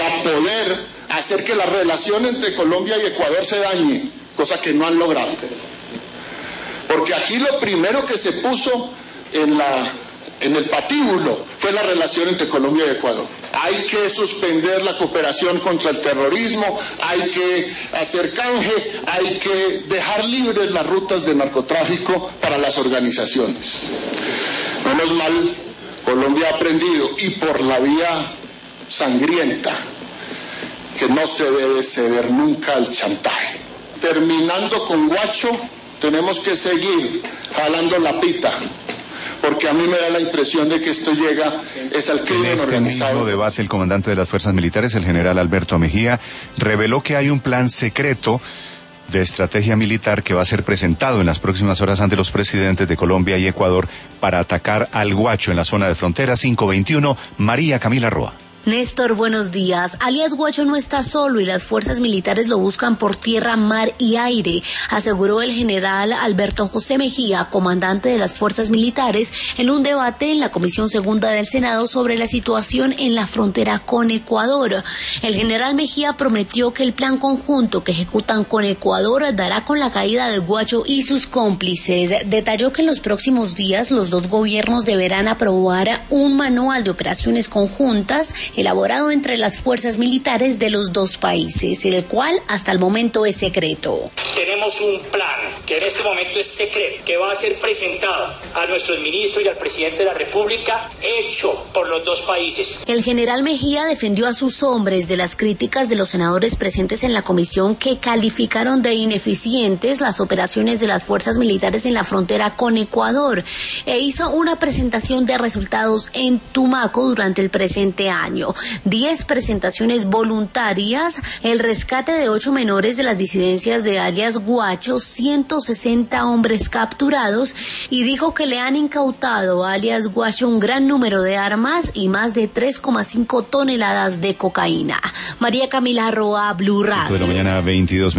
para poder hacer que la relación entre Colombia y Ecuador se dañe, cosa que no han logrado. Porque aquí lo primero que se puso en el patíbulo fue la relación entre Colombia y Ecuador. Hay que suspender la cooperación contra el terrorismo, hay que hacer canje, hay que dejar libres las rutas de narcotráfico para las organizaciones. Menos mal, Colombia ha aprendido, y por la vía sangrienta, que no se debe ceder nunca al chantaje. Terminando con Guacho, tenemos que seguir jalando la pita, porque a mí me da la impresión de que esto llega es al crimen organizado. En este mismo debate, el comandante de las fuerzas militares, el general Alberto Mejía, reveló que hay un plan secreto de estrategia militar que va a ser presentado en las próximas horas ante los presidentes de Colombia y Ecuador para atacar al Guacho en la zona de frontera 521. María Camila Roa. Néstor, buenos días. Alias Guacho no está solo y las fuerzas militares lo buscan por tierra, mar y aire, aseguró el general Alberto José Mejía, comandante de las fuerzas militares, en un debate en la Comisión Segunda del Senado sobre la situación en la frontera con Ecuador. El general Mejía prometió que el plan conjunto que ejecutan con Ecuador dará con la caída de Guacho y sus cómplices. Detalló que en los próximos días los dos gobiernos deberán aprobar un manual de operaciones conjuntas elaborado entre las fuerzas militares de los dos países, el cual hasta el momento es secreto. Tenemos un plan que en este momento es secreto, que va a ser presentado a nuestros ministros y al presidente de la República, hecho por los dos países. El general Mejía defendió a sus hombres de las críticas de los senadores presentes en la comisión, que calificaron de ineficientes las operaciones de las fuerzas militares en la frontera con Ecuador, e hizo una presentación de resultados en Tumaco durante el presente año. 10 presentaciones voluntarias, el rescate de 8 menores de las disidencias de alias Guacho, 160 hombres capturados, y dijo que le han incautado a alias Guacho un gran número de armas y más de 3,5 toneladas de cocaína. María Camila Roa, Blue Radio. De la mañana, 22